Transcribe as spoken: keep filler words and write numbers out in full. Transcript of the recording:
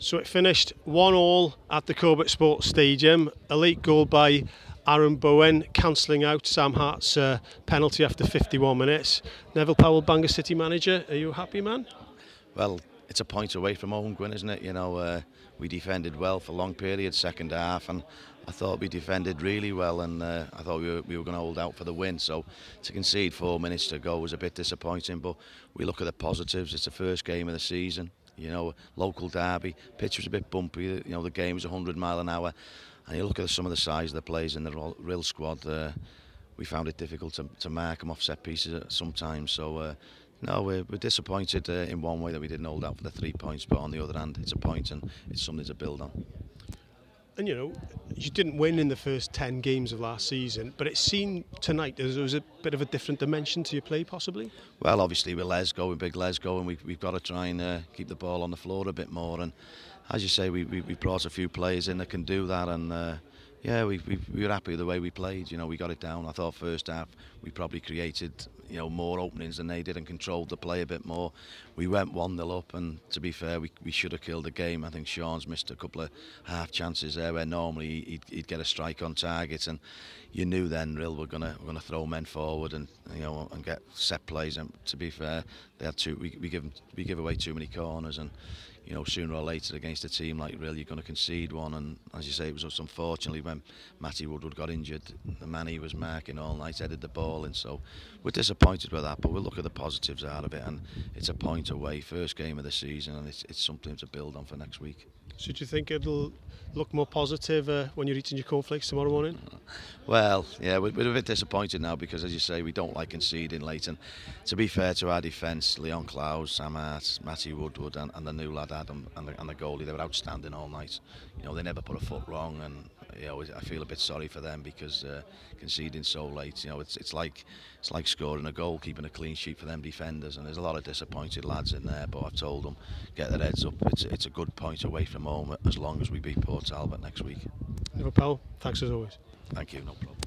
So it finished one all at the Corbett Sports Stadium. A late goal by Aaron Bowen, cancelling out Sam Hart's uh, penalty after fifty-one minutes. Neville Powell, Bangor City manager, are you a happy man? Well, it's a point away from home, Gwyn, isn't it? You know, uh, we defended well for long periods, second half, and I thought we defended really well, and uh, I thought we were, we were going to hold out for the win. So to concede four minutes to go was a bit disappointing, but we look at the positives. It's the first game of the season. You know, local derby, pitch was a bit bumpy, you know, the game was one hundred mile an hour, and you look at some of the size of the players in the real squad, uh, we found it difficult to, to mark them off set pieces sometimes, so uh, no, we're, we're disappointed uh, in one way that we didn't hold out for the three points, but on the other hand, it's a point and it's something to build on. And you know, you didn't win in the first ten games of last season, but it seemed tonight there was a bit of a different dimension to your play, possibly? Well, obviously with Les going, big Les going, we, we've got to try and uh, keep the ball on the floor a bit more. And as you say, we, we, we brought a few players in that can do that. And uh, yeah, we, we, we were happy with the way we played. You know, we got it down. I thought first half we probably created, you know, more openings than they did and controlled the play a bit more. We went one nil up, and to be fair, we, we should have killed the game. I think Sean's missed a couple of half chances there where normally he'd, he'd get a strike on target, and you knew then Rill were gonna were gonna throw men forward and, you know, and get set plays. And to be fair, they had two. We, we give them, we give away too many corners, and you know, sooner or later against a team like Rill, you're going to concede one. And as you say, it was just unfortunately when Matty Woodward got injured, the man he was marking all night headed the ball in. So we're disappointed with that, but we'll look at the positives out of it. And it's a point away, first game of the season, and it's, it's something to build on for next week. So do you think it'll look more positive uh, when you're eating your cornflakes tomorrow morning? Well, yeah, we're, we're a bit disappointed now because, as you say, we don't like conceding late. And to be fair to our defence, Leon Clowes, Sam Hart, Matty Woodward and, and the new lad Adam and the, and the goalie, they were outstanding all night. You know, they never put a foot wrong, and you know, I feel a bit sorry for them because uh, conceding so late, you know, it's it's like it's like scoring a goal, keeping a clean sheet for them defenders, and there's a lot of disappointed lads in there. But I've told them, get their heads up. It's it's a good point away from home as long as we beat Port Talbot next week. Neville Powell, thanks as always. Thank you, no problem.